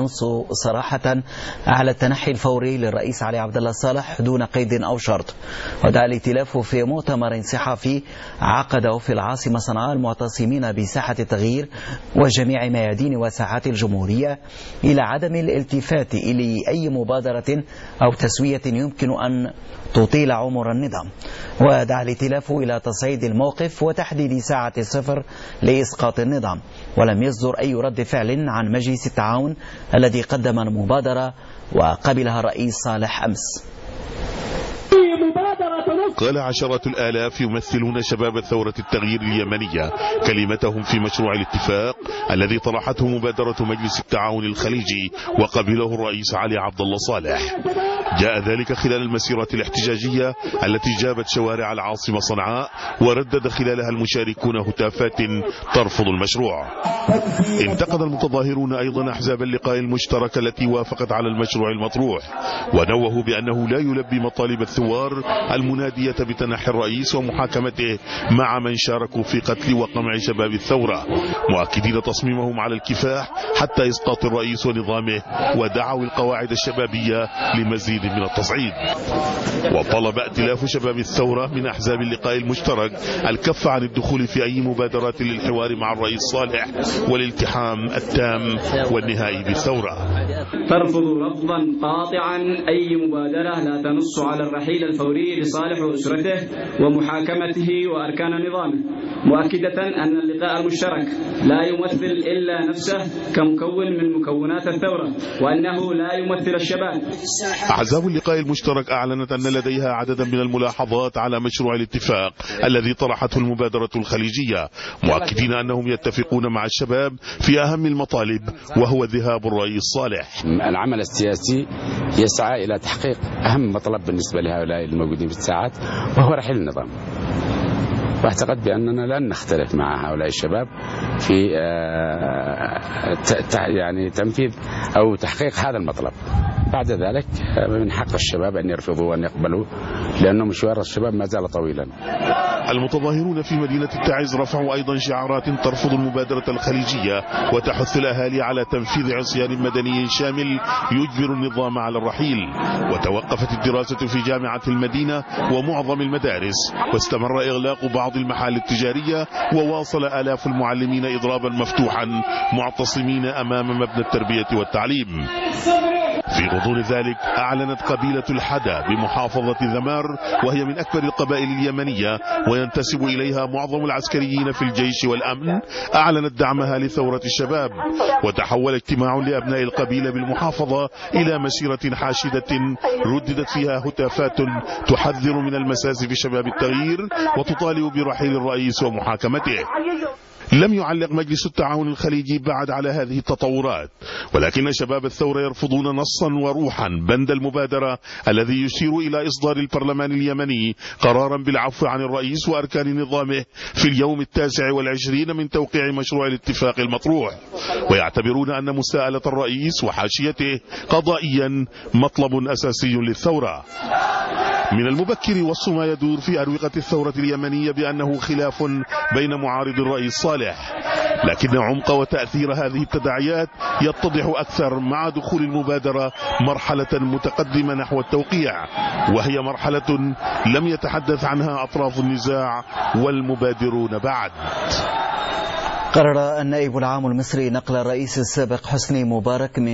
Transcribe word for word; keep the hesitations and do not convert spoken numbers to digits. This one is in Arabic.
تنص صراحة على التنحي الفوري للرئيس علي عبد الله صالح دون قيد أو شرط. ودعا الائتلاف في مؤتمر صحفي عقده في العاصمة صنعاء المعتصمين بساحة التغيير وجميع ميادين وساحات الجمهورية إلى عدم الالتفات إلى أي مبادرة أو تسوية يمكن أن تطيل عمر النظام. ودعا الائتلاف إلى تصعيد الموقف وتحديد ساعة صفر لإسقاط النظام. ولم يصدر أي رد فعل عن مجلس التعاون الذي قدم المبادرة وقبلها الرئيس صالح أمس. قال عشرات الآلاف يمثلون شباب ثورة التغيير اليمنية كلمتهم في مشروع الاتفاق الذي طرحته مبادرة مجلس التعاون الخليجي وقبله الرئيس علي عبد الله صالح. جاء ذلك خلال المسيرة الاحتجاجية التي جابت شوارع العاصمة صنعاء وردد خلالها المشاركون هتافات ترفض المشروع. انتقد المتظاهرون أيضا أحزاب اللقاء المشترك التي وافقت على المشروع المطروح، ونوهوا بأنه لا يلبي مطالب الثوار المنادية بتنحي الرئيس ومحاكمته مع من شاركوا في قتل وقمع شباب الثورة، مؤكدين تصميمهم على الكفاح حتى إسقاط الرئيس ونظامه، ودعوا القواعد الشبابية لمزيد من التصعيد. وطلب ائتلاف شباب الثورة من أحزاب اللقاء المشترك الكف عن الدخول في أي مبادرات للحوار مع الرئيس صالح والالتحام التام والنهائي بالثورة. ترفض رفضا قاطعا أي مبادرة لا تنص على الرحيل الفوري لصالح وأسرته ومحاكمته وأركان نظامه، مؤكدة أن اللقاء المشترك لا يمثل إلا نفسه كمكون من مكونات الثورة، وأنه لا يمثل الشباب. أحزاب اللقاء المشترك أعلنت أن لديها عددا من الملاحظات على مشروع الاتفاق الذي طرحته المبادرة الخليجية، مؤكدين أنهم يتفقون مع الشباب في أهم المطالب وهو ذهاب الرئيس صالح. العمل السياسي يسعى إلى تحقيق أهم مطلب بالنسبة لهؤلاء الموجودين في الساعات وهو رحيل النظام، واعتقد بأننا لن نختلف مع هؤلاء الشباب في يعني تنفيذ أو تحقيق هذا المطلب. بعد ذلك من حق الشباب أن يرفضوا وأن يقبلوا، لأنه مشوار الشباب ما زال طويلا. المتظاهرون في مدينة التعز رفعوا أيضا شعارات ترفض المبادرة الخليجية وتحث الأهالي على تنفيذ عصيان مدني شامل يجبر النظام على الرحيل. وتوقفت الدراسة في جامعة المدينة ومعظم المدارس، واستمر إغلاق بعض المحال التجارية، وواصل آلاف المعلمين إضرابا مفتوحا معتصمين أمام مبنى التربية والتعليم. في غضون ذلك أعلنت قبيلة الحدا بمحافظة ذمار، وهي من أكبر القبائل اليمنية وينتسب إليها معظم العسكريين في الجيش والأمن، أعلنت دعمها لثورة الشباب. وتحول اجتماع لأبناء القبيلة بالمحافظة إلى مسيرة حاشدة رددت فيها هتافات تحذر من المساس في شباب التغيير وتطالب برحيل الرئيس ومحاكمته. لم يعلق مجلس التعاون الخليجي بعد على هذه التطورات، ولكن شباب الثورة يرفضون نصا وروحا بند المبادرة الذي يشير إلى إصدار البرلمان اليمني قرارا بالعفو عن الرئيس وأركان نظامه في اليوم التاسع والعشرين من توقيع مشروع الاتفاق المطروح، ويعتبرون أن مساءلة الرئيس وحاشيته قضائيا مطلب أساسي للثورة. من المبكر وصف ما يدور في أروقة الثورة اليمنية بأنه خلاف بين معارض الرئيس صالح، لكن عمق وتأثير هذه التداعيات يتضح أكثر مع دخول المبادرة مرحلة متقدمة نحو التوقيع، وهي مرحلة لم يتحدث عنها أطراف النزاع والمبادرون بعد. قرر النائب العام المصري نقل الرئيس السابق حسني مبارك من